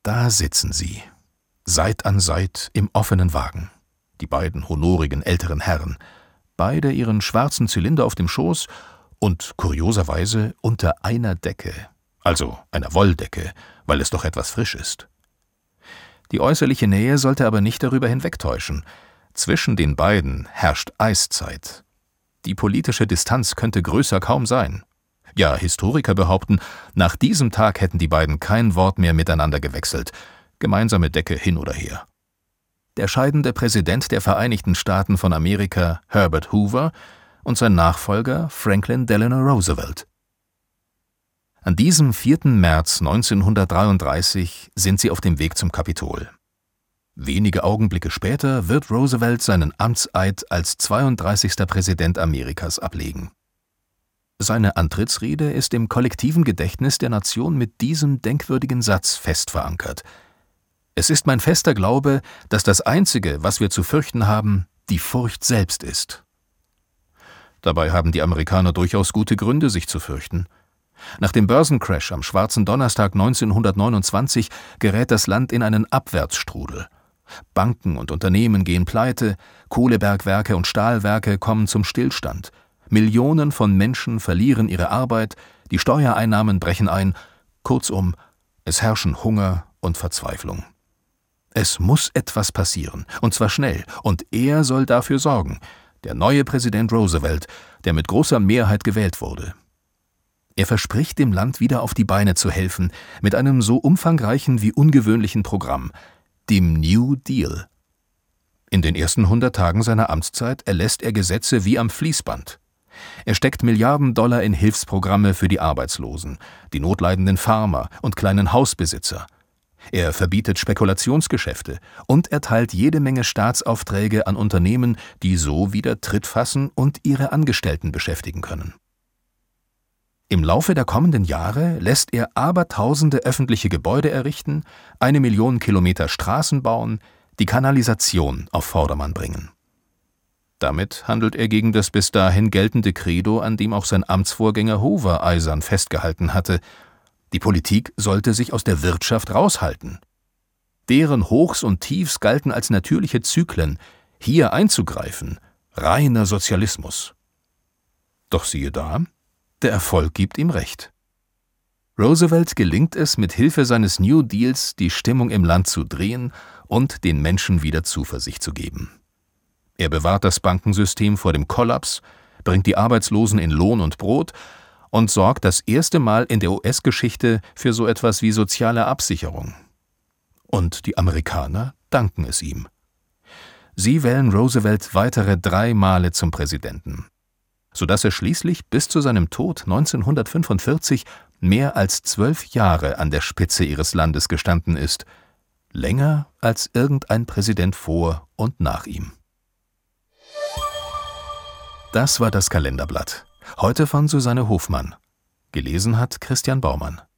Da sitzen sie, Seit an Seit im offenen Wagen, die beiden honorigen älteren Herren, beide ihren schwarzen Zylinder auf dem Schoß und kurioserweise unter einer Decke, also einer Wolldecke, weil es doch etwas frisch ist. Die äußerliche Nähe sollte aber nicht darüber hinwegtäuschen. Zwischen den beiden herrscht Eiszeit. Die politische Distanz könnte größer kaum sein. Ja, Historiker behaupten, nach diesem Tag hätten die beiden kein Wort mehr miteinander gewechselt, gemeinsame Decke hin oder her. Der scheidende Präsident der Vereinigten Staaten von Amerika, Herbert Hoover, und sein Nachfolger, Franklin Delano Roosevelt. An diesem 4. März 1933 sind sie auf dem Weg zum Kapitol. Wenige Augenblicke später wird Roosevelt seinen Amtseid als 32. Präsident Amerikas ablegen. Seine Antrittsrede ist im kollektiven Gedächtnis der Nation mit diesem denkwürdigen Satz fest verankert: Es ist mein fester Glaube, dass das Einzige, was wir zu fürchten haben, die Furcht selbst ist. Dabei haben die Amerikaner durchaus gute Gründe, sich zu fürchten. Nach dem Börsencrash am schwarzen Donnerstag 1929 gerät das Land in einen Abwärtsstrudel. Banken und Unternehmen gehen pleite, Kohlebergwerke und Stahlwerke kommen zum Stillstand, Millionen von Menschen verlieren ihre Arbeit, die Steuereinnahmen brechen ein, kurzum, es herrschen Hunger und Verzweiflung. Es muss etwas passieren, und zwar schnell, und er soll dafür sorgen, der neue Präsident Roosevelt, der mit großer Mehrheit gewählt wurde. Er verspricht dem Land wieder auf die Beine zu helfen, mit einem so umfangreichen wie ungewöhnlichen Programm, dem New Deal. In den ersten 100 Tagen seiner Amtszeit erlässt er Gesetze wie am Fließband. Er steckt Milliarden Dollar in Hilfsprogramme für die Arbeitslosen, die notleidenden Farmer und kleinen Hausbesitzer. Er verbietet Spekulationsgeschäfte und erteilt jede Menge Staatsaufträge an Unternehmen, die so wieder Tritt fassen und ihre Angestellten beschäftigen können. Im Laufe der kommenden Jahre lässt er abertausende öffentliche Gebäude errichten, 1 Million Kilometer Straßen bauen, die Kanalisation auf Vordermann bringen. Damit handelt er gegen das bis dahin geltende Credo, an dem auch sein Amtsvorgänger Hoover eisern festgehalten hatte: Die Politik sollte sich aus der Wirtschaft raushalten. Deren Hochs und Tiefs galten als natürliche Zyklen, hier einzugreifen, reiner Sozialismus. Doch siehe da, der Erfolg gibt ihm recht. Roosevelt gelingt es, mit Hilfe seines New Deals die Stimmung im Land zu drehen und den Menschen wieder Zuversicht zu geben. Er bewahrt das Bankensystem vor dem Kollaps, bringt die Arbeitslosen in Lohn und Brot und sorgt das erste Mal in der US-Geschichte für so etwas wie soziale Absicherung. Und die Amerikaner danken es ihm. Sie wählen Roosevelt weitere 3 Male zum Präsidenten, sodass er schließlich bis zu seinem Tod 1945 mehr als 12 Jahre an der Spitze ihres Landes gestanden ist, länger als irgendein Präsident vor und nach ihm. Das war das Kalenderblatt. Heute von Susanne Hofmann. Gelesen hat Christian Baumann.